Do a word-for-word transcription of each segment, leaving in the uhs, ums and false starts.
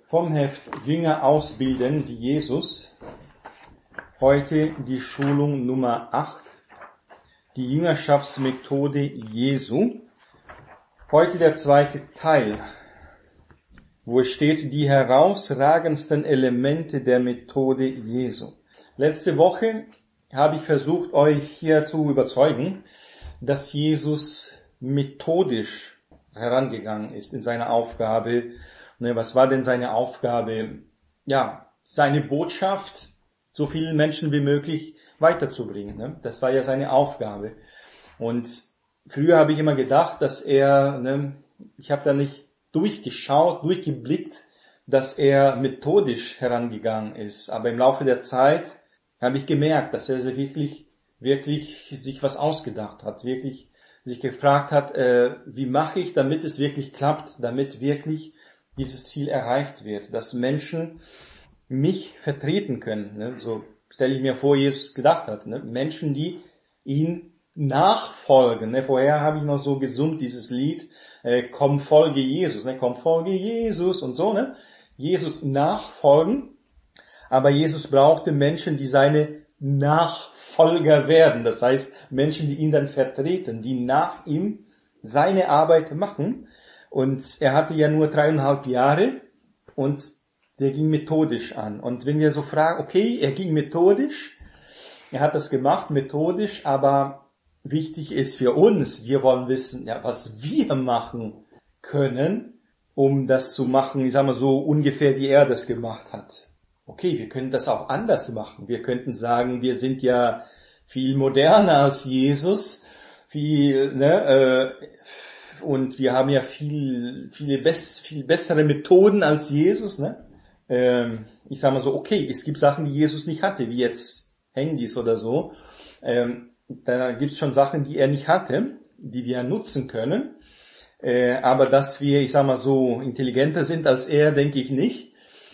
Vom Heft Jünger ausbilden wie Jesus. Heute die Schulung Nummer acht. Die Jüngerschaftsmethode Jesu. Heute der zweite Teil, wo es steht, die herausragendsten Elemente der Methode Jesu. Letzte Woche habe ich versucht, euch hier zu überzeugen, dass Jesus methodisch herangegangen ist in seiner Aufgabe. Was war denn seine Aufgabe? Ja, seine Botschaft so vielen Menschen wie möglich weiterzubringen. Das war ja seine Aufgabe. Und früher habe ich immer gedacht, dass er, ich habe da nicht durchgeschaut, durchgeblickt, dass er methodisch herangegangen ist. Aber im Laufe der Zeit habe ich gemerkt, dass er wirklich, wirklich sich was ausgedacht hat, wirklich sich gefragt hat, äh, wie mache ich, damit es wirklich klappt, damit wirklich dieses Ziel erreicht wird, dass Menschen mich vertreten können. Ne? So stelle ich mir vor, Jesus gedacht hat. Ne? Menschen, die ihn nachfolgen. Ne? Vorher habe ich noch so gesummt, dieses Lied, äh, komm, folge Jesus, ne? Komm, folge Jesus und so. Ne? Jesus nachfolgen, aber Jesus brauchte Menschen, die seine Nachfolger werden. Das heißt, Menschen, die ihn dann vertreten, die nach ihm seine Arbeit machen. Und er hatte ja nur dreieinhalb Jahre und der ging methodisch an. Und wenn wir so fragen, okay, er ging methodisch, er hat das gemacht, methodisch, aber wichtig ist für uns, wir wollen wissen, ja, was wir machen können, um das zu machen, ich sag mal so ungefähr, wie er das gemacht hat. Okay, wir können das auch anders machen. Wir könnten sagen, wir sind ja viel moderner als Jesus, viel, ne, äh, und wir haben ja viel, viele bess, viel bessere Methoden als Jesus, ne? Ähm, ich sage mal so, okay, es gibt Sachen, die Jesus nicht hatte, wie jetzt Handys oder so. Ähm, da gibt es schon Sachen, die er nicht hatte, die wir nutzen können. Äh, aber dass wir, ich sage mal so, intelligenter sind als er, denke ich nicht.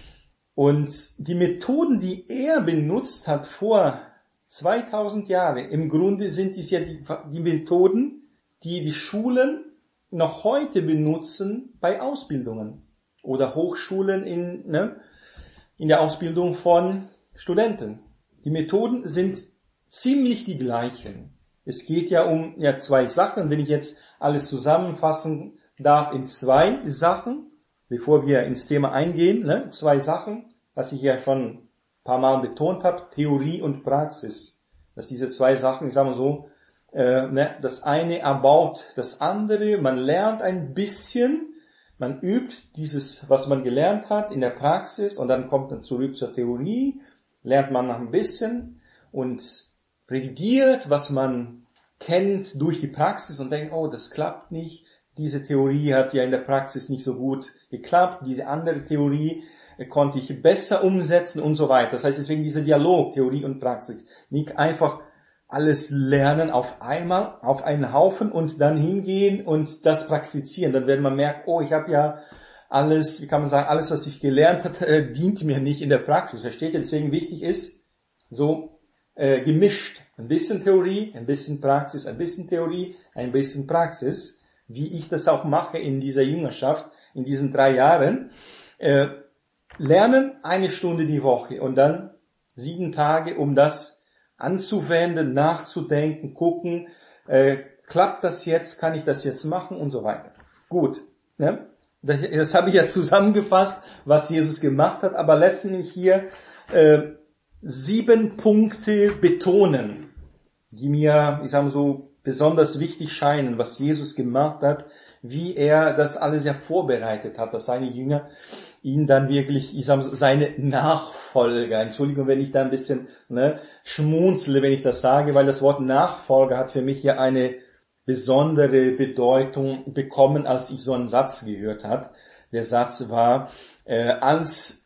Und die Methoden, die er benutzt hat vor zweitausend Jahren, im Grunde sind dies ja die, die Methoden, die die Schulen noch heute benutzen bei Ausbildungen oder Hochschulen in, ne, in der Ausbildung von Studenten. Die Methoden sind ziemlich die gleichen. Es geht ja um ja zwei Sachen. Wenn ich jetzt alles zusammenfassen darf in zwei Sachen, bevor wir ins Thema eingehen, ne, zwei Sachen, was ich ja schon ein paar Mal betont habe, Theorie und Praxis. Dass diese zwei Sachen, ich sage mal so, Äh, ne, das eine erbaut das andere, man lernt ein bisschen, man übt dieses, was man gelernt hat in der Praxis und dann kommt man zurück zur Theorie, lernt man noch ein bisschen und revidiert, was man kennt durch die Praxis und denkt, oh, das klappt nicht, diese Theorie hat ja in der Praxis nicht so gut geklappt, diese andere Theorie äh, konnte ich besser umsetzen und so weiter. Das heißt deswegen dieser Dialog, Theorie und Praxis, nicht einfach alles lernen auf einmal, auf einen Haufen und dann hingehen und das praktizieren. Dann wird man merken, oh, ich habe ja alles, wie kann man sagen, alles, was ich gelernt habe, äh, dient mir nicht in der Praxis. Versteht ihr? Deswegen wichtig ist, so äh, gemischt. Ein bisschen Theorie, ein bisschen Praxis, ein bisschen Theorie, ein bisschen Praxis, wie ich das auch mache in dieser Jüngerschaft, in diesen drei Jahren. Äh, lernen eine Stunde die Woche und dann sieben Tage, um das anzuwenden, nachzudenken, gucken, äh, klappt das jetzt, kann ich das jetzt machen und so weiter. Gut, ne? das, das habe ich ja zusammengefasst, was Jesus gemacht hat, aber letztendlich hier äh, sieben Punkte betonen, die mir, ich sage mal so, besonders wichtig scheinen, was Jesus gemacht hat, wie er das alles ja vorbereitet hat, dass seine Jünger ihn dann wirklich, ich sage so, seine Nachfolger, Entschuldigung, wenn ich da ein bisschen ne, schmunzle, wenn ich das sage, weil das Wort Nachfolger hat für mich hier eine besondere Bedeutung bekommen, als ich so einen Satz gehört habe. Der Satz war, äh, als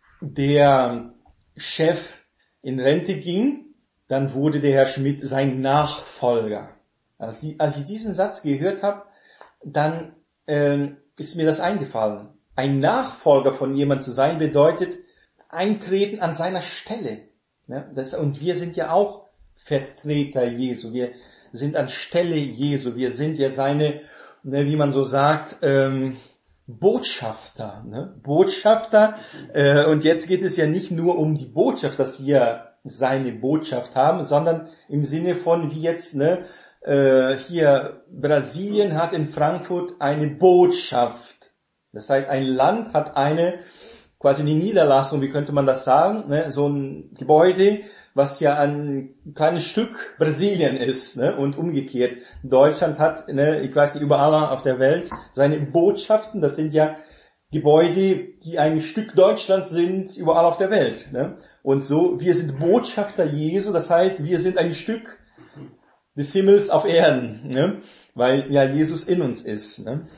der Chef in Rente ging, dann wurde der Herr Schmidt sein Nachfolger. Als, die, als ich diesen Satz gehört habe, dann äh, ist mir das eingefallen. Ein Nachfolger von jemand zu sein bedeutet eintreten an seiner Stelle. Ne? Das, und wir sind ja auch Vertreter Jesu. Wir sind an Stelle Jesu. Wir sind ja seine, ne, wie man so sagt, ähm, Botschafter, ne? Botschafter, äh, und jetzt geht es ja nicht nur um die Botschaft, dass wir seine Botschaft haben, sondern im Sinne von, wie jetzt, ne, äh, hier, Brasilien hat in Frankfurt eine Botschaft. Das heißt, ein Land hat eine, quasi eine Niederlassung, wie könnte man das sagen, ne? So ein Gebäude, was ja ein kleines Stück Brasilien ist, ne? Und umgekehrt. Deutschland hat, ne, ich weiß nicht, überall auf der Welt seine Botschaften, das sind ja Gebäude, die ein Stück Deutschlands sind, überall auf der Welt, ne? Und so, wir sind Botschafter Jesu, das heißt, wir sind ein Stück des Himmels auf Erden, ne? Weil ja Jesus in uns ist, ne?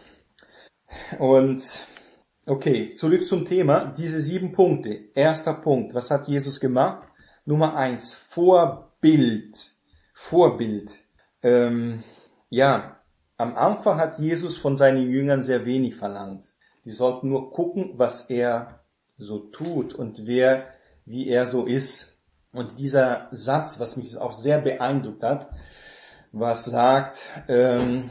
Und okay, zurück zum Thema, diese sieben Punkte. Erster Punkt, was hat Jesus gemacht? Nummer eins, Vorbild. Vorbild. Ähm, ja, am Anfang hat Jesus von seinen Jüngern sehr wenig verlangt. Die sollten nur gucken, was er so tut und wer, wie er so ist. Und dieser Satz, was mich auch sehr beeindruckt hat, was sagt, ähm,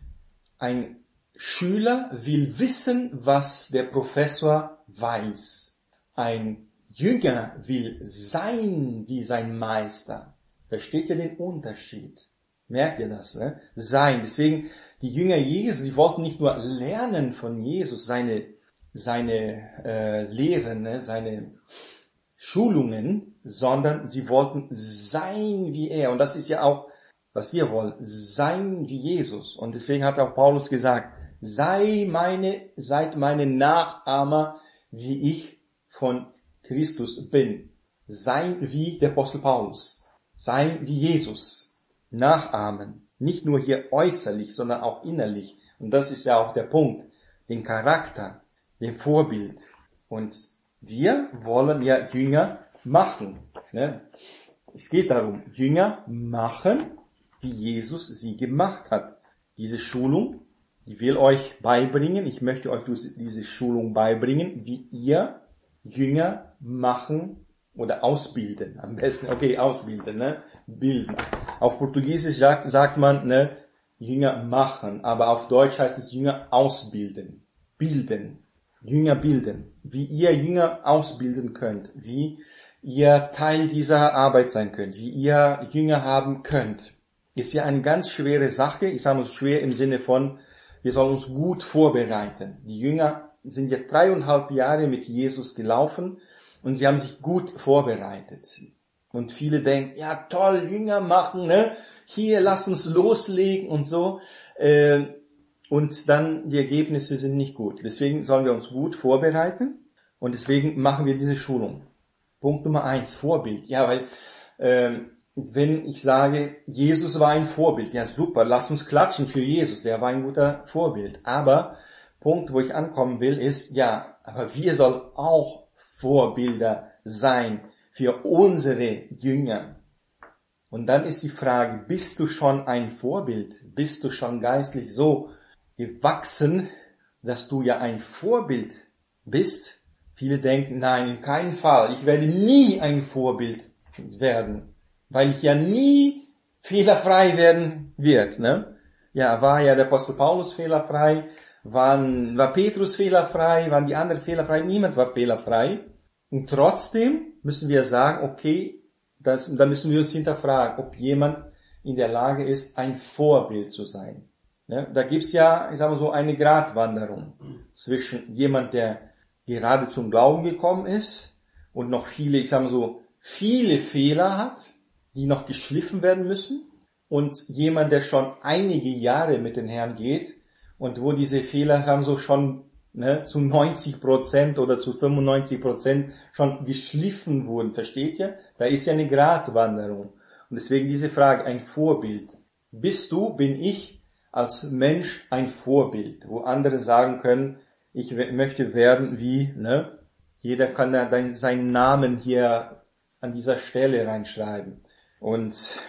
ein Schüler will wissen, was der Professor weiß. Ein Jünger will sein wie sein Meister. Versteht ihr den Unterschied? Merkt ihr das, ne? Sein. Deswegen, die Jünger Jesu, die wollten nicht nur lernen von Jesus, seine, seine äh, Lehren, ne? Seine Schulungen, sondern sie wollten sein wie er. Und das ist ja auch, was wir wollen, sein wie Jesus. Und deswegen hat auch Paulus gesagt, sei meine, seid meine Nachahmer, wie ich von Christus bin. Sein wie der Apostel Paulus. Sein wie Jesus. Nachahmen. Nicht nur hier äußerlich, sondern auch innerlich. Und das ist ja auch der Punkt. Den Charakter, den Vorbild. Und wir wollen ja Jünger machen. Ne? Es geht darum, Jünger machen, wie Jesus sie gemacht hat. Diese Schulung, die will euch beibringen, ich möchte euch diese Schulung beibringen, wie ihr Jünger machen oder ausbilden. Am besten, okay, ausbilden, ne? Bilden. Auf Portugiesisch sagt, sagt man, ne, Jünger machen, aber auf Deutsch heißt es Jünger ausbilden. Bilden. Jünger bilden. Wie ihr Jünger ausbilden könnt. Wie ihr Teil dieser Arbeit sein könnt. Wie ihr Jünger haben könnt. Ist ja eine ganz schwere Sache. Ich sage mal schwer im Sinne von, wir sollen uns gut vorbereiten. Die Jünger sind ja dreieinhalb Jahre mit Jesus gelaufen und sie haben sich gut vorbereitet. Und viele denken, ja toll, Jünger machen, ne? Hier, lasst uns loslegen und so. Und dann die Ergebnisse sind nicht gut. Deswegen sollen wir uns gut vorbereiten und deswegen machen wir diese Schulung. Punkt Nummer eins, Vorbild. Ja, weil ähm, wenn ich sage, Jesus war ein Vorbild, ja super, lasst uns klatschen für Jesus, der war ein guter Vorbild. Aber Punkt, wo ich ankommen will, ist, ja, aber wir sollen auch Vorbilder sein für unsere Jünger. Und dann ist die Frage, bist du schon ein Vorbild? Bist du schon geistlich so gewachsen, dass du ja ein Vorbild bist? Viele denken, nein, in keinem Fall, ich werde nie ein Vorbild werden. Weil ich ja nie fehlerfrei werden wird, ne? Ja, war ja der Apostel Paulus fehlerfrei, waren, war Petrus fehlerfrei, waren die anderen fehlerfrei, niemand war fehlerfrei. Und trotzdem müssen wir sagen, okay, das, da müssen wir uns hinterfragen, ob jemand in der Lage ist, ein Vorbild zu sein. Ne? Da gibt's ja, ich sag mal so, eine Gratwanderung zwischen jemand, der gerade zum Glauben gekommen ist und noch viele, ich sag mal so, viele Fehler hat, die noch geschliffen werden müssen, und jemand, der schon einige Jahre mit dem Herrn geht und wo diese Fehler haben so schon, ne, zu neunzig Prozent oder zu fünfundneunzig Prozent schon geschliffen wurden, versteht ihr? Da ist ja eine Gratwanderung. Und deswegen diese Frage, ein Vorbild. Bist du, bin ich als Mensch ein Vorbild, wo andere sagen können, ich möchte werden wie, ne? Jeder kann da seinen Namen hier an dieser Stelle reinschreiben. Und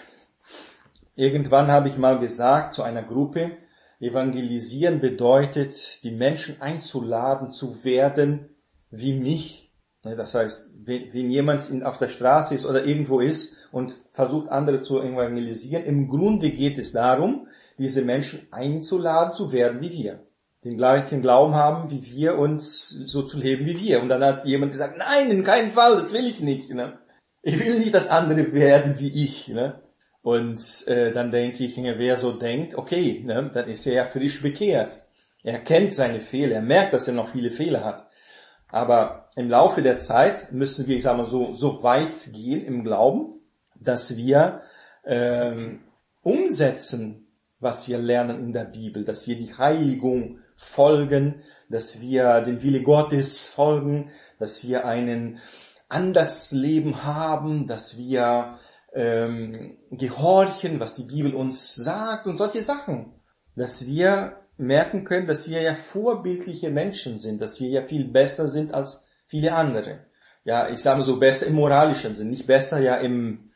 irgendwann habe ich mal gesagt zu einer Gruppe, evangelisieren bedeutet, die Menschen einzuladen zu werden wie mich. Das heißt, wenn jemand auf der Straße ist oder irgendwo ist und versucht, andere zu evangelisieren, im Grunde geht es darum, diese Menschen einzuladen zu werden wie wir. den gleichen Glauben haben wie wir und so zu leben wie wir. Und dann hat jemand gesagt, nein, in keinem Fall, das will ich nicht. Ne? Ich will nicht, dass andere werden wie ich. Ne? Und äh, dann denke ich, wer so denkt, okay, ne, dann ist er ja frisch bekehrt. Er kennt seine Fehler, er merkt, dass er noch viele Fehler hat. Aber im Laufe der Zeit müssen wir, ich sag mal so, so weit gehen im Glauben, dass wir ähm, umsetzen, was wir lernen in der Bibel, dass wir die Heiligung folgen, dass wir dem Wille Gottes folgen, dass wir einen anderes Leben haben, dass wir ähm, gehorchen, was die Bibel uns sagt und solche Sachen. Dass wir merken können, dass wir ja vorbildliche Menschen sind, dass wir ja viel besser sind als viele andere. Ja, ich sage so besser im moralischen Sinn, nicht besser ja im,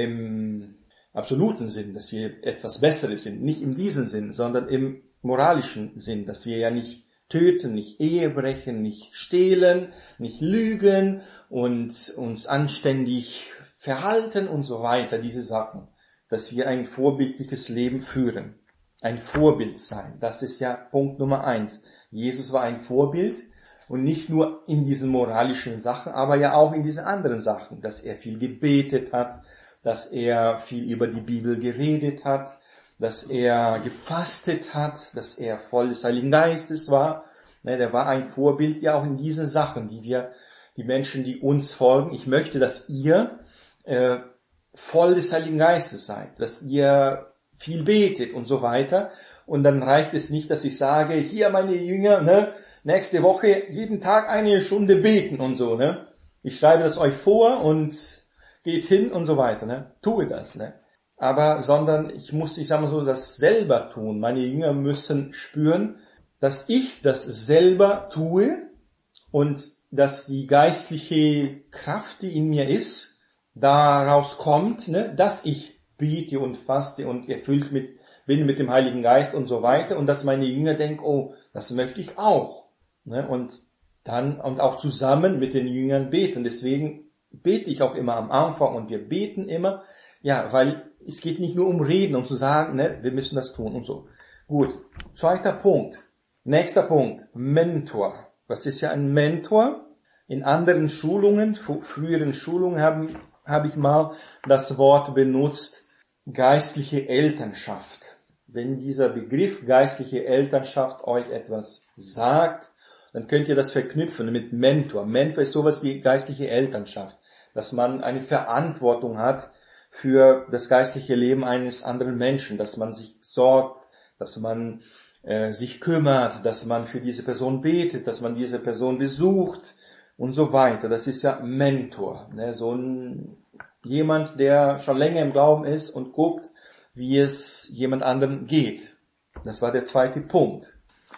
im absoluten Sinn, dass wir etwas Besseres sind, nicht in diesem Sinn, sondern im moralischen Sinn, dass wir ja nicht töten, nicht Ehe brechen, nicht stehlen, nicht lügen und uns anständig verhalten und so weiter, diese Sachen, dass wir ein vorbildliches Leben führen, ein Vorbild sein. Das ist ja Punkt Nummer eins. Jesus war ein Vorbild und nicht nur in diesen moralischen Sachen, aber ja auch in diesen anderen Sachen, dass er viel gebetet hat, dass er viel über die Bibel geredet hat, dass er gefastet hat, dass er voll des Heiligen Geistes war. Ne, der war ein Vorbild ja auch in diesen Sachen, die wir, die Menschen, die uns folgen. Ich möchte, dass ihr äh, voll des Heiligen Geistes seid, dass ihr viel betet und so weiter. Und dann reicht es nicht, dass ich sage, hier meine Jünger, ne, nächste Woche jeden Tag eine Stunde beten und so. Ne. Ich schreibe das euch vor und geht hin und so weiter. Ne. Tue das. Ne. Aber, sondern ich muss, ich sag mal so, das selber tun. Meine Jünger müssen spüren, dass ich das selber tue und dass die geistliche Kraft, die in mir ist, daraus kommt, ne, dass ich bete und faste und erfüllt mit, bin mit dem Heiligen Geist und so weiter und dass meine Jünger denken, oh, das möchte ich auch. Ne, und dann, und auch zusammen mit den Jüngern beten. Deswegen bete ich auch immer am Anfang und wir beten immer, ja, weil es geht nicht nur um Reden, um zu sagen, ne, wir müssen das tun und so. Gut, zweiter Punkt. Nächster Punkt, Mentor. Was ist ja ein Mentor? In anderen Schulungen, früheren Schulungen habe hab ich mal das Wort benutzt, geistliche Elternschaft. Wenn dieser Begriff geistliche Elternschaft euch etwas sagt, dann könnt ihr das verknüpfen mit Mentor. Mentor ist sowas wie geistliche Elternschaft, dass man eine Verantwortung hat für das geistliche Leben eines anderen Menschen, dass man sich sorgt, dass man äh, sich kümmert, dass man für diese Person betet, dass man diese Person besucht und so weiter. Das ist ja Mentor, ne? So ein jemand, der schon länger im Glauben ist und guckt, wie es jemand anderem geht. Das war der zweite Punkt.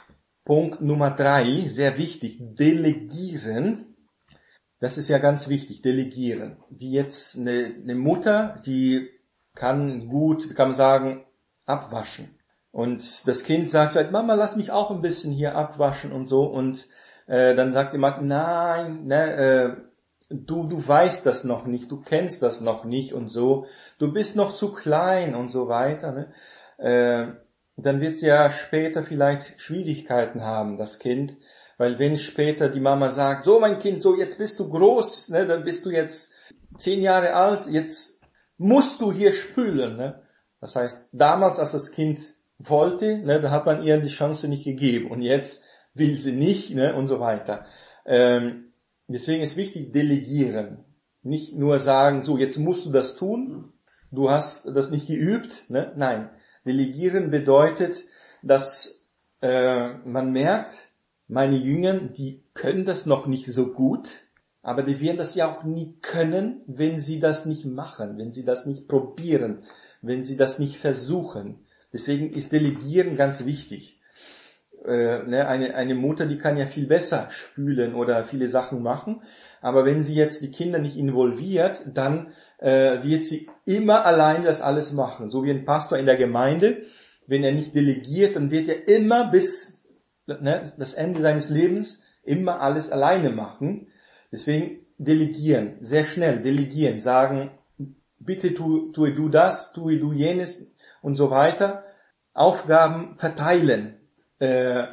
Punkt Nummer drei, sehr wichtig, delegieren. Das ist ja ganz wichtig, delegieren. Wie jetzt eine, eine Mutter, die kann gut, kann man sagen, abwaschen. Und das Kind sagt vielleicht, Mama, lass mich auch ein bisschen hier abwaschen und so. Und äh, dann sagt die Mutter, nein, ne, äh, du du weißt das noch nicht, du kennst das noch nicht und so. Du bist noch zu klein und so weiter. Ne? Äh, dann wird sie ja später vielleicht Schwierigkeiten haben, das Kind. Weil wenn später die Mama sagt, so mein Kind, so jetzt bist du groß, ne, dann bist du jetzt zehn Jahre alt, jetzt musst du hier spülen. Ne? Das heißt, damals, als das Kind wollte, ne, da hat man ihr die Chance nicht gegeben und jetzt will sie nicht, ne, und so weiter. Ähm, deswegen ist wichtig, delegieren. Nicht nur sagen, so jetzt musst du das tun, du hast das nicht geübt. Ne? Nein, delegieren bedeutet, dass äh, man merkt, meine Jünger, die können das noch nicht so gut, aber die werden das ja auch nie können, wenn sie das nicht machen, wenn sie das nicht probieren, wenn sie das nicht versuchen. Deswegen ist Delegieren ganz wichtig. Äh, ne, eine, eine Mutter, die kann ja viel besser spülen oder viele Sachen machen, aber wenn sie jetzt die Kinder nicht involviert, dann äh, wird sie immer allein das alles machen. So wie ein Pastor in der Gemeinde, wenn er nicht delegiert, dann wird er immer bis Ne, das Ende seines Lebens immer alles alleine machen. Deswegen delegieren, sehr schnell delegieren, sagen, bitte tu, tue du das, tue du jenes und so weiter. Aufgaben verteilen, äh,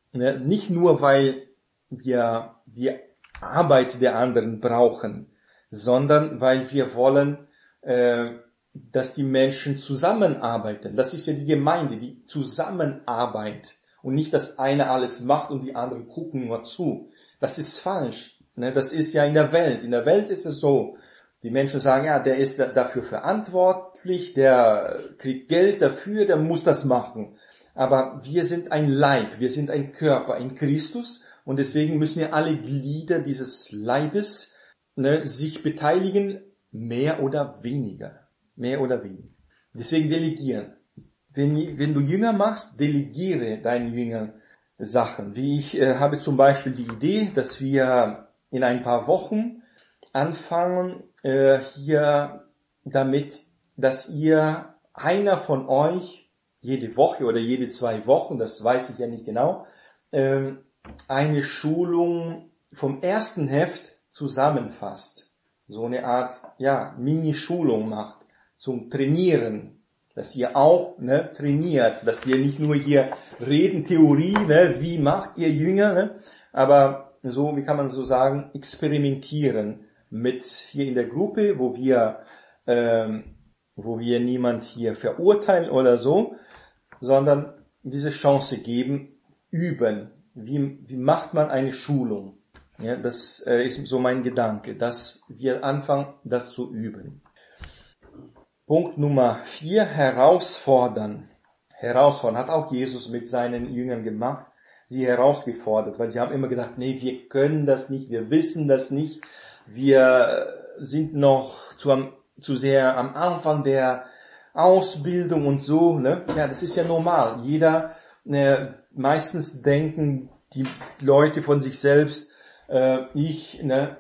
Ne? Nicht nur, weil wir die Arbeit der anderen brauchen, sondern weil wir wollen, äh, dass die Menschen zusammenarbeiten. Das ist ja die Gemeinde, die Zusammenarbeit und nicht, dass einer alles macht und die anderen gucken nur zu. Das ist falsch. Ne? Das ist ja in der Welt. In der Welt ist es so, die Menschen sagen, ja, der ist dafür verantwortlich, der kriegt Geld dafür, der muss das machen. Aber wir sind ein Leib, wir sind ein Körper in Christus und deswegen müssen ja alle Glieder dieses Leibes, ne, sich beteiligen, mehr oder weniger. Mehr oder weniger. Deswegen delegieren. Wenn, wenn du Jünger machst, delegiere deinen Jüngern Sachen. Wie ich äh, habe zum Beispiel die Idee, dass wir in ein paar Wochen anfangen, äh, hier damit, dass ihr einer von euch jede Woche oder jede zwei Wochen, das weiß ich ja nicht genau, äh, eine Schulung vom ersten Heft zusammenfasst. So eine Art, ja, Mini-Schulung macht zum Trainieren, dass ihr auch, ne, trainiert, dass wir nicht nur hier reden, Theorie, ne, wie macht ihr Jünger, ne, aber so, wie kann man so sagen, experimentieren mit hier in der Gruppe, wo wir, ähm, wo wir niemand hier verurteilen oder so, sondern diese Chance geben, üben. Wie, wie macht man eine Schulung? Ja, das äh, ist so mein Gedanke, dass wir anfangen, das zu üben. Punkt Nummer vier, herausfordern. Herausfordern hat auch Jesus mit seinen Jüngern gemacht, sie herausgefordert, weil sie haben immer gedacht, nee, wir können das nicht, wir wissen das nicht, wir sind noch zu, am, zu sehr am Anfang der Ausbildung und so, ne? Ja, das ist ja normal. Jeder, äh, meistens denken die Leute von sich selbst, äh, ich, ne,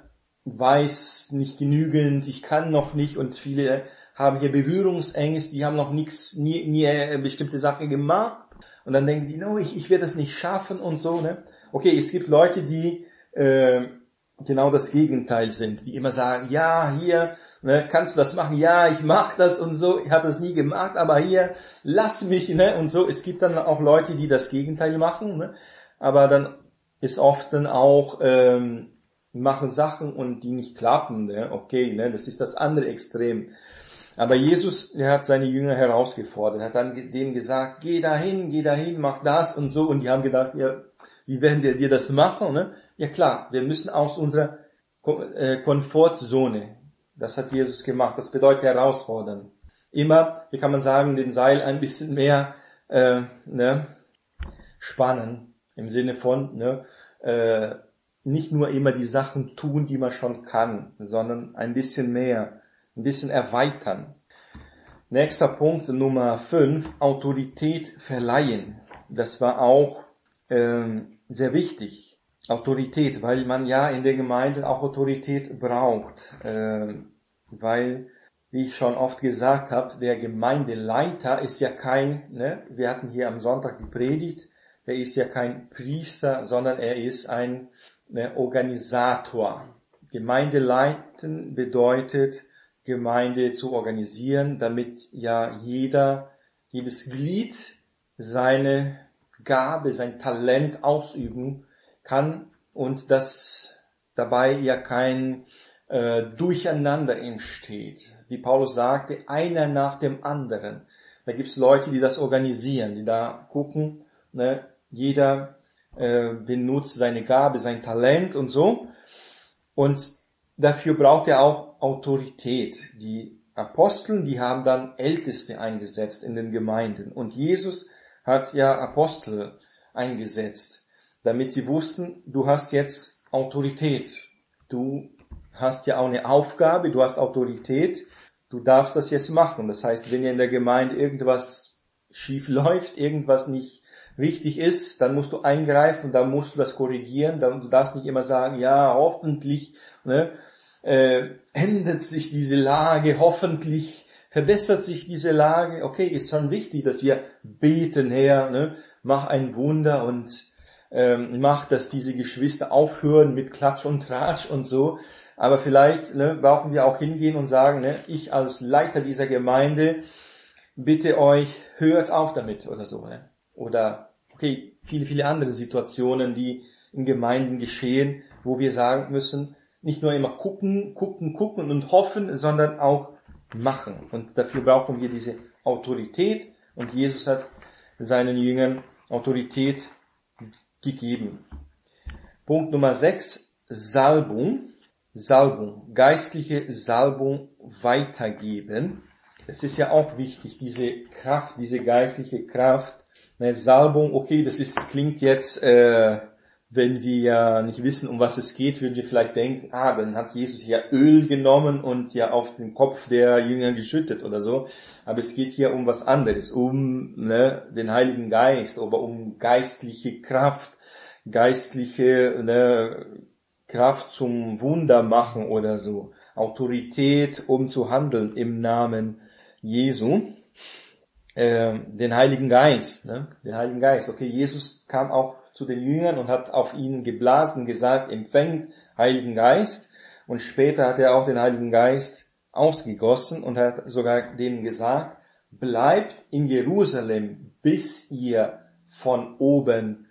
weiß nicht genügend, ich kann noch nicht und viele haben hier Berührungsängste, die haben noch nichts, nie, nie eine bestimmte Sache gemacht und dann denken die, no, ich, ich werde das nicht schaffen und so, ne? Okay, es gibt Leute, die äh, genau das Gegenteil sind, die immer sagen, ja, hier, ne, kannst du das machen? Ja, ich mach das und so, ich habe das nie gemacht, aber hier, lass mich, ne, und so. Es gibt dann auch Leute, die das Gegenteil machen, ne, aber dann ist oft dann auch, ähm, machen Sachen und die nicht klappen, ne, okay, ne, das ist das andere Extrem. Aber Jesus, er hat seine Jünger herausgefordert, hat dann denen gesagt, geh dahin, geh dahin, mach das und so, und die haben gedacht, ja, wie werden wir das machen, ne? Ja klar, wir müssen aus unserer Komfortzone, das hat Jesus gemacht, das bedeutet herausfordern. Immer, wie kann man sagen, den Seil ein bisschen mehr äh, ne, spannen, im Sinne von, ne, äh, nicht nur immer die Sachen tun, die man schon kann, sondern ein bisschen mehr, ein bisschen erweitern. Nächster Punkt, Nummer fünf, Autorität verleihen. Das war auch ähm, sehr wichtig. Autorität, weil man ja in der Gemeinde auch Autorität braucht. Äh, weil, wie ich schon oft gesagt habe, der Gemeindeleiter ist ja kein, ne, wir hatten hier am Sonntag die Predigt, der ist ja kein Priester, sondern er ist ein ne, Organisator. Gemeindeleiten bedeutet, Gemeinde zu organisieren, damit ja jeder, jedes Glied seine Gabe, sein Talent ausüben kann und dass dabei ja kein äh, Durcheinander entsteht. Wie Paulus sagte, einer nach dem anderen. Da gibt's Leute, die das organisieren, die da gucken, ne, jeder äh, benutzt seine Gabe, sein Talent und so. Und dafür braucht er auch Autorität. Die Apostel, die haben dann Älteste eingesetzt in den Gemeinden. Und Jesus hat ja Apostel eingesetzt, damit sie wussten, du hast jetzt Autorität. Du hast ja auch eine Aufgabe, du hast Autorität, du darfst das jetzt machen. Das heißt, wenn ja in der Gemeinde irgendwas schief läuft, irgendwas nicht richtig ist, dann musst du eingreifen, dann musst du das korrigieren, dann, du darfst nicht immer sagen, ja, hoffentlich, ne, äh, ändert sich diese Lage, hoffentlich verbessert sich diese Lage. Okay, ist schon wichtig, dass wir beten, Herr, ne, mach ein Wunder und ähm, mach, dass diese Geschwister aufhören mit Klatsch und Tratsch und so. Aber vielleicht ne, brauchen wir auch hingehen und sagen, ne, ich als Leiter dieser Gemeinde bitte euch, hört auf damit oder so. Ne? Oder okay, viele, viele andere Situationen, die in Gemeinden geschehen, wo wir sagen müssen, nicht nur immer gucken, gucken, gucken und hoffen, sondern auch machen. Und dafür brauchen wir diese Autorität. Und Jesus hat seinen Jüngern Autorität gegeben. Punkt Nummer sechs, Salbung. Salbung, geistliche Salbung weitergeben. Das ist ja auch wichtig, diese Kraft, diese geistliche Kraft. Eine Salbung, okay, das ist, klingt jetzt, äh, wenn wir ja nicht wissen, um was es geht, würden wir vielleicht denken, ah, dann hat Jesus ja Öl genommen und ja auf den Kopf der Jünger geschüttet oder so. Aber es geht hier um was anderes, um ne, den Heiligen Geist, oder um geistliche Kraft, geistliche ne, Kraft zum Wunder machen oder so. Autorität, um zu handeln im Namen Jesu. Äh, den Heiligen Geist, ne? Den Heiligen Geist. Okay, Jesus kam auch zu den Jüngern und hat auf ihnen geblasen, gesagt, empfängt Heiligen Geist. Und später hat er auch den Heiligen Geist ausgegossen und hat sogar denen gesagt, bleibt in Jerusalem, bis ihr von oben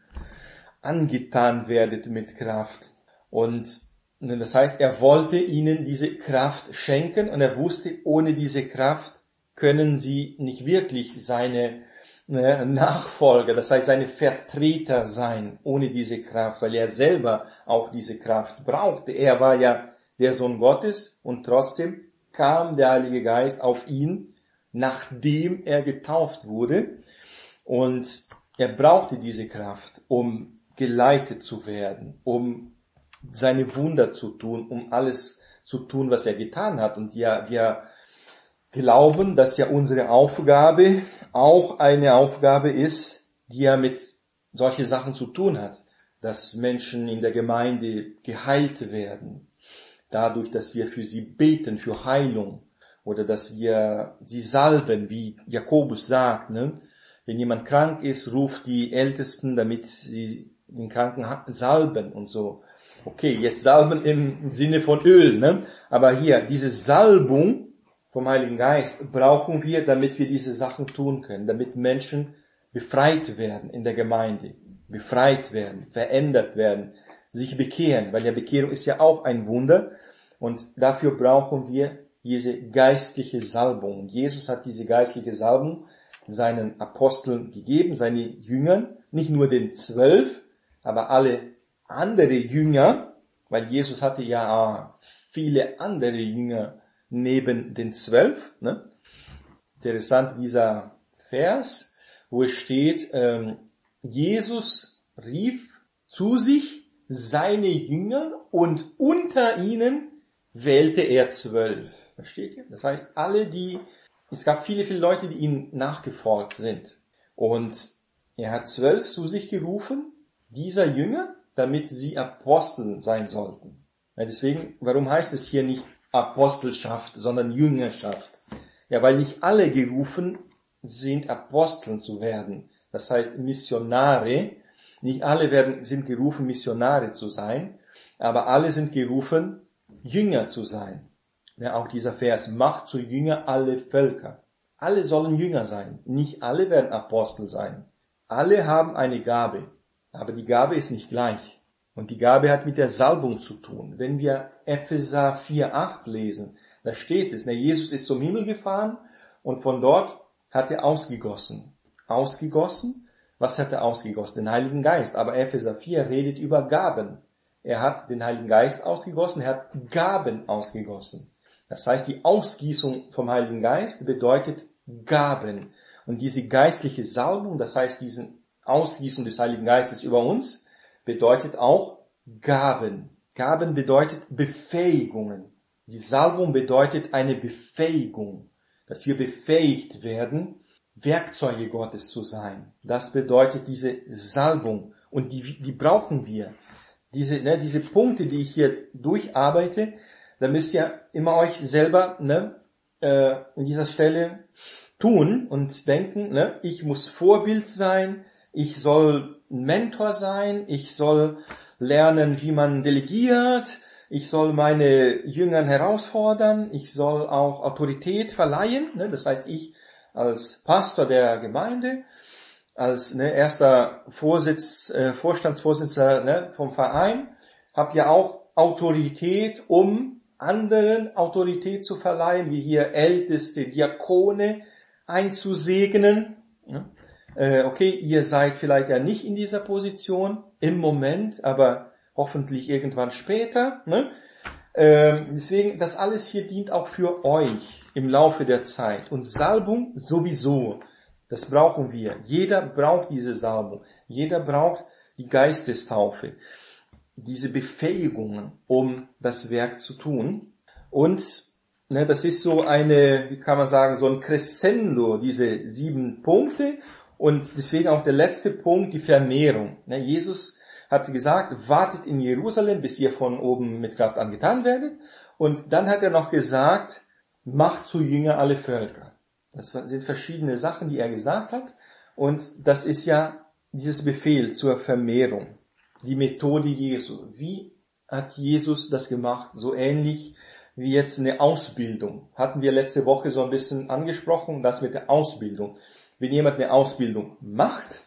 angetan werdet mit Kraft. Und das heißt, er wollte ihnen diese Kraft schenken und er wusste, ohne diese Kraft können sie nicht wirklich seine ne, Nachfolger, das heißt seine Vertreter sein, ohne diese Kraft, weil er selber auch diese Kraft brauchte. Er war ja der Sohn Gottes und trotzdem kam der Heilige Geist auf ihn, nachdem er getauft wurde. Und er brauchte diese Kraft, um geleitet zu werden, um seine Wunder zu tun, um alles zu tun, was er getan hat. Und ja, wir glauben, dass ja unsere Aufgabe auch eine Aufgabe ist, die ja mit solche Sachen zu tun hat, dass Menschen in der Gemeinde geheilt werden, dadurch, dass wir für sie beten, für Heilung, oder dass wir sie salben, wie Jakobus sagt, ne? Wenn jemand krank ist, ruft die Ältesten, damit sie den Kranken salben und so. Okay, jetzt salben im Sinne von Öl, ne? Aber hier, diese Salbung vom Heiligen Geist brauchen wir, damit wir diese Sachen tun können, damit Menschen befreit werden in der Gemeinde, befreit werden, verändert werden, sich bekehren, weil ja Bekehrung ist ja auch ein Wunder und dafür brauchen wir diese geistliche Salbung. Jesus hat diese geistliche Salbung seinen Aposteln gegeben, seine Jüngern, nicht nur den zwölf, aber alle andere Jünger, weil Jesus hatte ja viele andere Jünger neben den zwölf. Ne? Interessant dieser Vers, wo es steht, ähm, Jesus rief zu sich seine Jünger und unter ihnen wählte er zwölf. Versteht ihr? Das heißt, alle, die, es gab viele, viele Leute, die ihm nachgefolgt sind. Und er hat zwölf zu sich gerufen, dieser Jünger, damit sie Apostel sein sollten. Ja, deswegen, warum heißt es hier nicht Apostelschaft, sondern Jüngerschaft? Ja, weil nicht alle gerufen sind, Aposteln zu werden. Das heißt Missionare. Nicht alle werden, sind gerufen, Missionare zu sein, aber alle sind gerufen, Jünger zu sein. Ja, auch dieser Vers, macht zu Jünger alle Völker. Alle sollen Jünger sein. Nicht alle werden Apostel sein. Alle haben eine Gabe. Aber die Gabe ist nicht gleich. Und die Gabe hat mit der Salbung zu tun. Wenn wir Epheser vier acht lesen, da steht es, na, Jesus ist zum Himmel gefahren und von dort hat er ausgegossen. Ausgegossen? Was hat er ausgegossen? Den Heiligen Geist. Aber Epheser vier redet über Gaben. Er hat den Heiligen Geist ausgegossen, er hat Gaben ausgegossen. Das heißt, die Ausgießung vom Heiligen Geist bedeutet Gaben. Und diese geistliche Salbung, das heißt, diesen Ausgießung des Heiligen Geistes über uns, bedeutet auch Gaben. Gaben bedeutet Befähigungen. Die Salbung bedeutet eine Befähigung, dass wir befähigt werden, Werkzeuge Gottes zu sein. Das bedeutet diese Salbung. Und die, die brauchen wir. Diese, ne, diese Punkte, die ich hier durcharbeite, da müsst ihr immer euch selber ne, äh, an dieser Stelle tun und denken, ne, ich muss Vorbild sein, ich soll ein Mentor sein, ich soll lernen, wie man delegiert, ich soll meine Jüngern herausfordern, ich soll auch Autorität verleihen, ne, das heißt ich als Pastor der Gemeinde, als ne, erster Vorsitz, äh, Vorstandsvorsitzender ne, vom Verein, habe ja auch Autorität, um anderen Autorität zu verleihen, wie hier Älteste, Diakone einzusegnen. Ja. Äh, okay, ihr seid vielleicht ja nicht in dieser Position im Moment, aber hoffentlich irgendwann später. Ne? Äh, deswegen, das alles hier dient auch für euch im Laufe der Zeit. Und Salbung sowieso, das brauchen wir. Jeder braucht diese Salbung. Jeder braucht die Geistestaufe. Diese Befähigungen, um das Werk zu tun. Und ne, das ist so eine, wie kann man sagen, so ein Crescendo, diese sieben Punkte. Und deswegen auch der letzte Punkt, die Vermehrung. Ne, Jesus hat gesagt, wartet in Jerusalem, bis ihr von oben mit Kraft angetan werdet. Und dann hat er noch gesagt, macht zu Jünger alle Völker. Das sind verschiedene Sachen, die er gesagt hat. Und das ist ja dieses Befehl zur Vermehrung. Die Methode Jesu. Wie hat Jesus das gemacht? So ähnlich wie jetzt eine Ausbildung. Hatten wir letzte Woche so ein bisschen angesprochen, das mit der Ausbildung. Wenn jemand eine Ausbildung macht,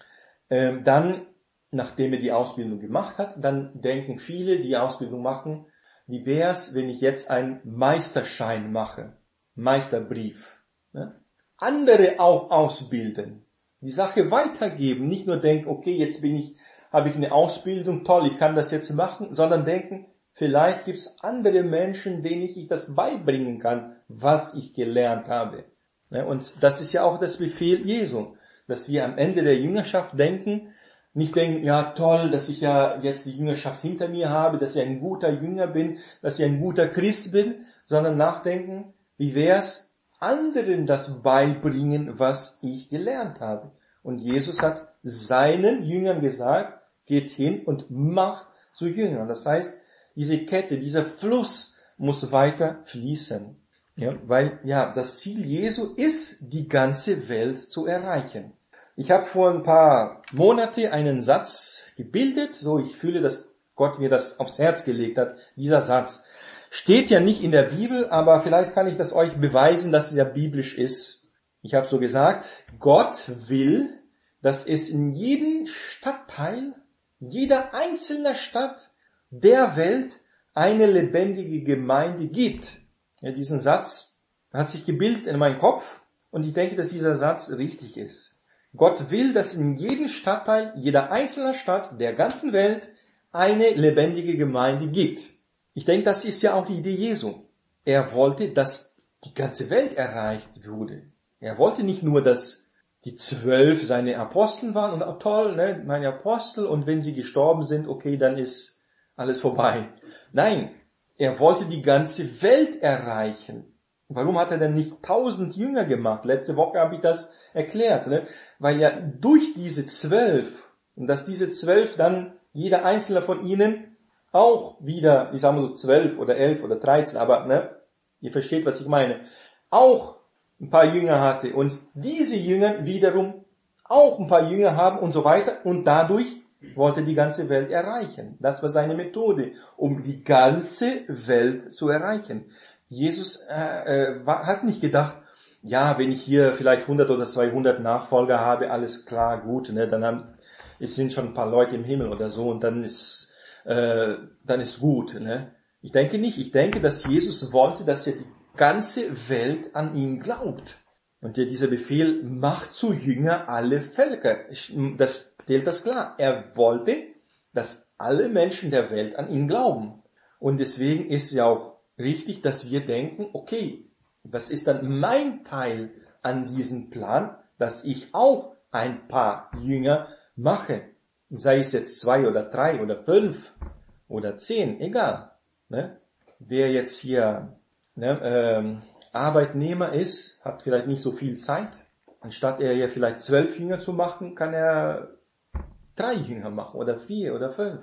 ähm, dann, nachdem er die Ausbildung gemacht hat, dann denken viele, die Ausbildung machen, wie wär's, wenn ich jetzt einen Meisterschein mache? Meisterbrief. Ne? Andere auch ausbilden. Die Sache weitergeben. Nicht nur denken, okay, jetzt bin ich habe ich eine Ausbildung, toll, ich kann das jetzt machen, sondern denken, vielleicht gibt es andere Menschen, denen ich das beibringen kann, was ich gelernt habe. Und das ist ja auch das Befehl Jesu, dass wir am Ende der Jüngerschaft denken, nicht denken, ja toll, dass ich ja jetzt die Jüngerschaft hinter mir habe, dass ich ein guter Jünger bin, dass ich ein guter Christ bin, sondern nachdenken, wie wär's, anderen das beibringen, was ich gelernt habe. Und Jesus hat seinen Jüngern gesagt, geht hin und macht zu Jüngern. Das heißt, diese Kette, dieser Fluss muss weiter fließen. Ja, weil, ja, das Ziel Jesu ist, die ganze Welt zu erreichen. Ich habe vor ein paar Monaten einen Satz gebildet, so ich fühle, dass Gott mir das aufs Herz gelegt hat. Dieser Satz steht ja nicht in der Bibel, aber vielleicht kann ich das euch beweisen, dass er biblisch ist. Ich habe so gesagt, Gott will, dass es in jedem Stadtteil, jeder einzelne Stadt der Welt eine lebendige Gemeinde gibt. Ja, diesen Satz hat sich gebildet in meinem Kopf und ich denke, dass dieser Satz richtig ist. Gott will, dass in jedem Stadtteil, jeder einzelnen Stadt der ganzen Welt eine lebendige Gemeinde gibt. Ich denke, das ist ja auch die Idee Jesu. Er wollte, dass die ganze Welt erreicht wurde. Er wollte nicht nur, dass die zwölf seine Apostel waren und auch toll, ne, meine Apostel, und wenn sie gestorben sind, okay, dann ist alles vorbei. Nein, er wollte die ganze Welt erreichen. Warum hat er denn nicht tausend Jünger gemacht? Letzte Woche habe ich das erklärt, ne? Weil ja durch diese zwölf, und dass diese zwölf dann, jeder einzelne von ihnen auch wieder, ich sage mal so zwölf oder elf oder dreizehn, aber ne, ihr versteht, was ich meine, auch ein paar Jünger hatte und diese Jünger wiederum auch ein paar Jünger haben und so weiter und dadurch wollte die ganze Welt erreichen. Das war seine Methode, um die ganze Welt zu erreichen. Jesus äh, äh, hat nicht gedacht, ja, wenn ich hier vielleicht hundert oder zweihundert Nachfolger habe, alles klar, gut, ne, dann haben, es sind schon ein paar Leute im Himmel oder so und dann ist äh, dann ist gut. Ne? Ich denke nicht. Ich denke, dass Jesus wollte, dass er die ganze Welt an ihn glaubt. Und ja, dieser Befehl macht zu Jünger alle Völker. Das stellt das klar. Er wollte, dass alle Menschen der Welt an ihn glauben. Und deswegen ist ja auch richtig, dass wir denken, okay, was ist dann mein Teil an diesem Plan, dass ich auch ein paar Jünger mache? Sei es jetzt zwei oder drei oder fünf oder zehn, egal. Ne? Wer jetzt hier ne, ähm, Arbeitnehmer ist, hat vielleicht nicht so viel Zeit. Anstatt er ja vielleicht zwölf Jünger zu machen, kann er drei Jünger machen oder vier oder fünf.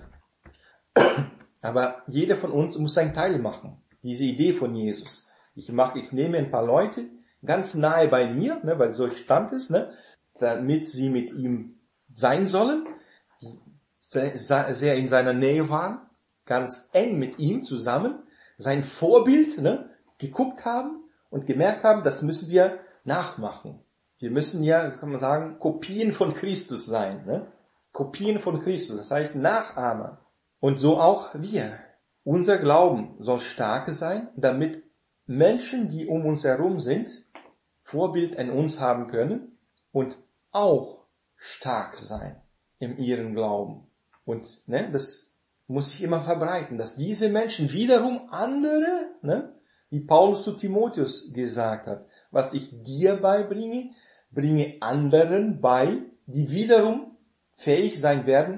Aber jeder von uns muss seinen Teil machen. Diese Idee von Jesus. Ich mache, ich nehme ein paar Leute ganz nahe bei mir, ne, weil so stand es, ne, damit sie mit ihm sein sollen, die sehr, sehr in seiner Nähe waren, ganz eng mit ihm zusammen, sein Vorbild, ne, geguckt haben und gemerkt haben, das müssen wir nachmachen. Wir müssen ja, kann man sagen, Kopien von Christus sein. Ne? Kopien von Christus, das heißt Nachahmer. Und so auch wir. Unser Glauben soll stark sein, damit Menschen, die um uns herum sind, Vorbild in uns haben können und auch stark sein in ihrem Glauben. Und ne, das muss sich immer verbreiten, dass diese Menschen wiederum andere, ne, wie Paulus zu Timotheus gesagt hat, was ich dir beibringe, bringe anderen bei, die wiederum fähig sein werden,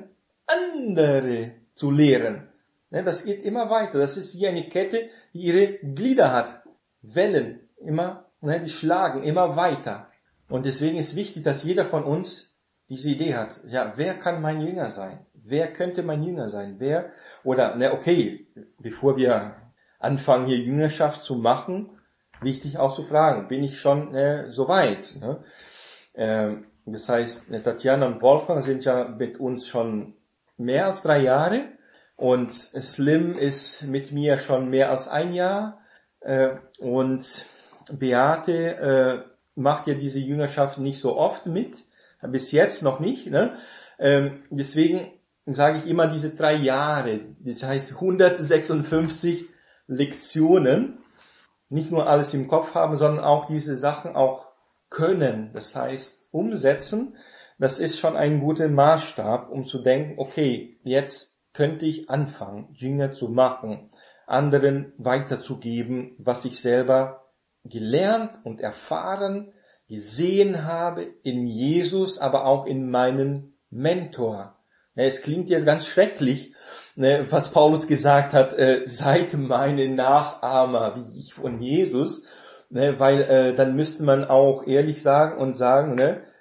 andere zu lehren. Ne, das geht immer weiter. Das ist wie eine Kette, die ihre Glieder hat. Wellen, immer, ne, die schlagen immer weiter. Und deswegen ist wichtig, dass jeder von uns diese Idee hat. Ja, wer kann mein Jünger sein? Wer könnte mein Jünger sein? Wer, oder, ne, okay, bevor wir anfangen, hier Jüngerschaft zu machen, wichtig auch zu fragen, bin ich schon äh, so weit? Ne? Ähm, das heißt, Tatjana und Wolfgang sind ja mit uns schon mehr als drei Jahre und Slim ist mit mir schon mehr als ein Jahr äh, und Beate äh, macht ja diese Jüngerschaft nicht so oft mit, bis jetzt noch nicht. Ne? Ähm, deswegen sage ich immer diese drei Jahre, das heißt hundertsechsundfünfzig Lektionen, nicht nur alles im Kopf haben, sondern auch diese Sachen auch können, das heißt umsetzen. Das ist schon ein guter Maßstab, um zu denken, okay, jetzt könnte ich anfangen, Jünger zu machen, anderen weiterzugeben, was ich selber gelernt und erfahren, gesehen habe in Jesus, aber auch in meinem Mentor. Es klingt jetzt ganz schrecklich, was Paulus gesagt hat, seid meine Nachahmer, wie ich von Jesus, weil dann müsste man auch ehrlich sagen und sagen,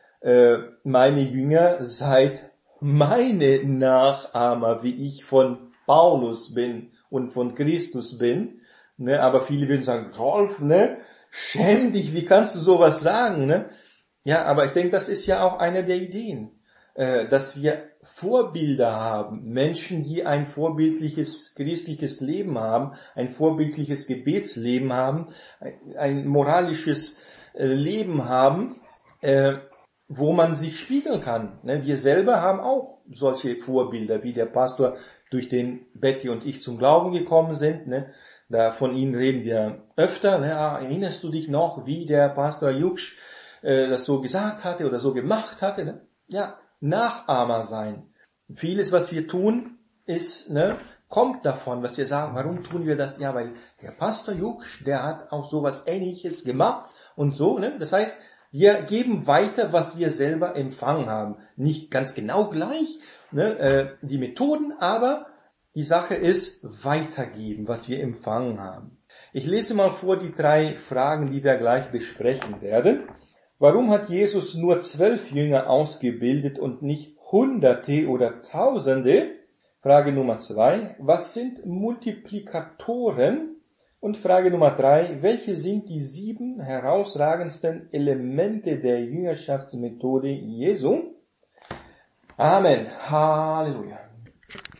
meine Jünger, seid meine Nachahmer, wie ich von Paulus bin und von Christus bin. Aber viele würden sagen, Rolf, ne? Schäm dich, wie kannst du sowas sagen? Ne? Ja, aber ich denke, das ist ja auch eine der Ideen, äh, dass wir Vorbilder haben, Menschen, die ein vorbildliches christliches Leben haben, ein vorbildliches Gebetsleben haben, ein, ein moralisches äh, Leben haben, äh, wo man sich spiegeln kann. Ne? Wir selber haben auch solche Vorbilder, wie der Pastor, durch den Betty und ich zum Glauben gekommen sind. Ne? Da von ihnen reden wir öfter. Ne? Erinnerst du dich noch, wie der Pastor Juksch äh, das so gesagt hatte oder so gemacht hatte? Ne? Ja, Nachahmer sein. Vieles, was wir tun, ist, ne, kommt davon, was wir sagen. Warum tun wir das? Ja, weil der Pastor Juksch, der hat auch sowas Ähnliches gemacht und so. Ne? Das heißt, wir geben weiter, was wir selber empfangen haben. Nicht ganz genau gleich, ne, äh, die Methoden, aber die Sache ist weitergeben, was wir empfangen haben. Ich lese mal vor die drei Fragen, die wir gleich besprechen werden. Warum hat Jesus nur zwölf Jünger ausgebildet und nicht Hunderte oder Tausende? Frage Nummer zwei. Was sind Multiplikatoren? Und Frage Nummer drei. Welche sind die sieben herausragendsten Elemente der Jüngerschaftsmethode Jesu? Amen. Halleluja.